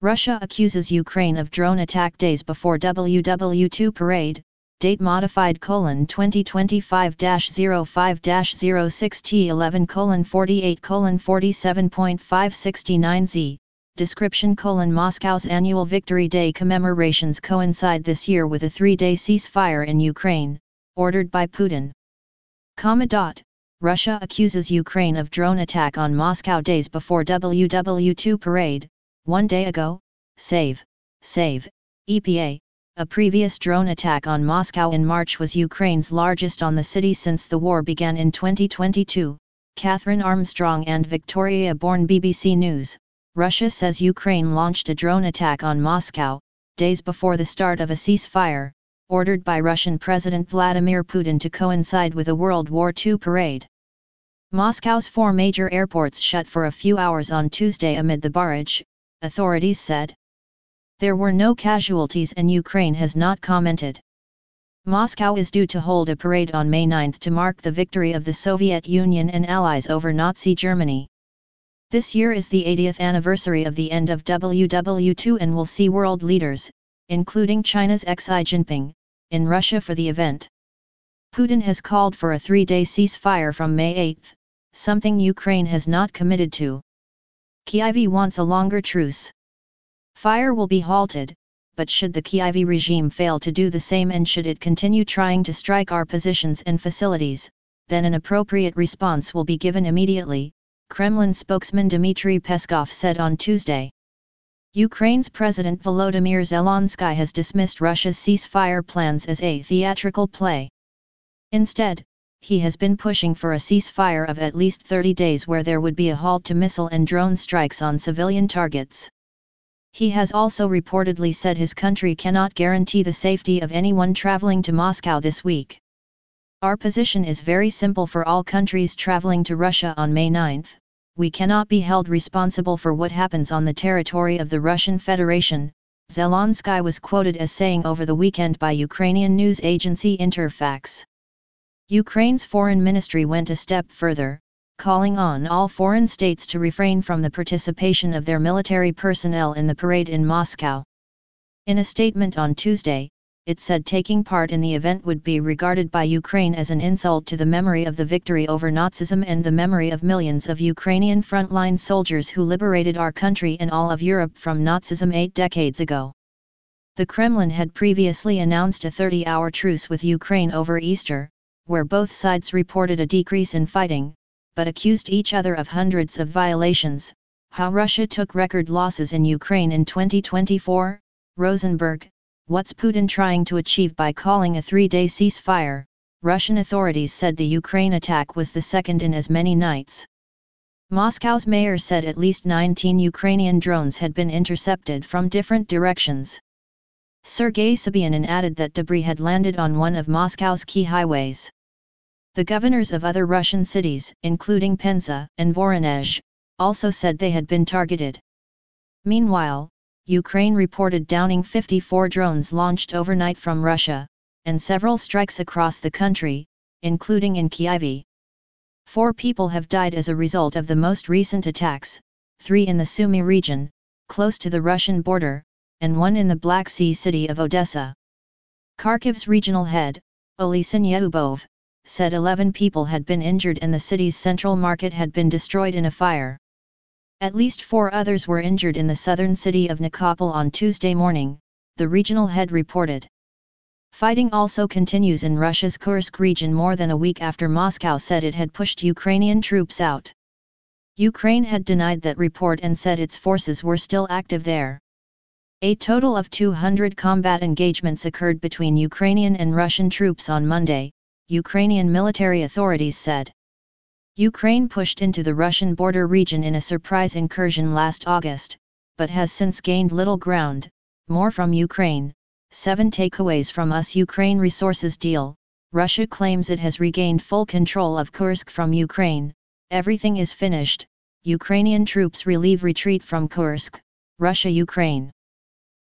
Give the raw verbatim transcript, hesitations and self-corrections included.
Russia accuses Ukraine of drone attack days before W W two parade, date modified colon twenty twenty-five dash zero five dash zero six T eleven colon forty-eight colon forty-seven point five sixty-nine Z. Description colon Moscow's annual Victory Day commemorations coincide this year with a three-day ceasefire in Ukraine, ordered by Putin. Comma dot, Russia accuses Ukraine of drone attack on Moscow days before W W two parade, one day ago, save, save, E P A. A previous drone attack on Moscow in March was Ukraine's largest on the city since the war began in twenty twenty-two, Catherine Armstrong and Victoria-born B B C News. Russia says Ukraine launched a drone attack on Moscow, days before the start of a ceasefire, ordered by Russian President Vladimir Putin to coincide with a World War two parade. Moscow's four major airports shut for a few hours on Tuesday amid the barrage, authorities said. There were no casualties and Ukraine has not commented. Moscow is due to hold a parade on May ninth to mark the victory of the Soviet Union and Allies over Nazi Germany. This year is the eightieth anniversary of the end of W W two and will see world leaders, including China's Xi Jinping, in Russia for the event. Putin has called for a three-day ceasefire from May eighth, something Ukraine has not committed to. Kyiv wants a longer truce. Fire will be halted, but should the Kyiv regime fail to do the same and should it continue trying to strike our positions and facilities, then an appropriate response will be given immediately, Kremlin spokesman Dmitry Peskov said on Tuesday. Ukraine's President Volodymyr Zelensky has dismissed Russia's ceasefire plans as a theatrical play. Instead, he has been pushing for a ceasefire of at least thirty days where there would be a halt to missile and drone strikes on civilian targets. He has also reportedly said his country cannot guarantee the safety of anyone traveling to Moscow this week. Our position is very simple for all countries traveling to Russia on May ninth, we cannot be held responsible for what happens on the territory of the Russian Federation, Zelensky was quoted as saying over the weekend by Ukrainian news agency Interfax. Ukraine's foreign ministry went a step further, calling on all foreign states to refrain from the participation of their military personnel in the parade in Moscow. In a statement on Tuesday, it said taking part in the event would be regarded by Ukraine as an insult to the memory of the victory over Nazism and the memory of millions of Ukrainian frontline soldiers who liberated our country and all of Europe from Nazism eight decades ago. The Kremlin had previously announced a thirty-hour truce with Ukraine over Easter, where both sides reported a decrease in fighting, but accused each other of hundreds of violations. How Russia took record losses in Ukraine in twenty twenty-four, Rosenberg, what's Putin trying to achieve by calling a three-day ceasefire? Russian authorities said the Ukraine attack was the second in as many nights. Moscow's mayor said at least nineteen Ukrainian drones had been intercepted from different directions. Sergei Sobyanin added that debris had landed on one of Moscow's key highways. The governors of other Russian cities, including Penza and Voronezh, also said they had been targeted. Meanwhile, Ukraine reported downing fifty-four drones launched overnight from Russia, and several strikes across the country, including in Kyiv. Four people have died as a result of the most recent attacks, three in the Sumy region, close to the Russian border, and one in the Black Sea city of Odessa. Kharkiv's regional head, Olesyn Yubov, said eleven people had been injured and the city's central market had been destroyed in a fire. At least four others were injured in the southern city of Nikopol on Tuesday morning, the regional head reported. Fighting also continues in Russia's Kursk region more than a week after Moscow said it had pushed Ukrainian troops out. Ukraine had denied that report and said its forces were still active there. A total of two hundred combat engagements occurred between Ukrainian and Russian troops on Monday, Ukrainian military authorities said. Ukraine pushed into the Russian border region in a surprise incursion last August, but has since gained little ground. More from Ukraine. Seven takeaways from U S Ukraine Resources deal. Russia claims it has regained full control of Kursk from Ukraine. Everything is finished. Ukrainian troops relieve retreat from Kursk. Russia-Ukraine.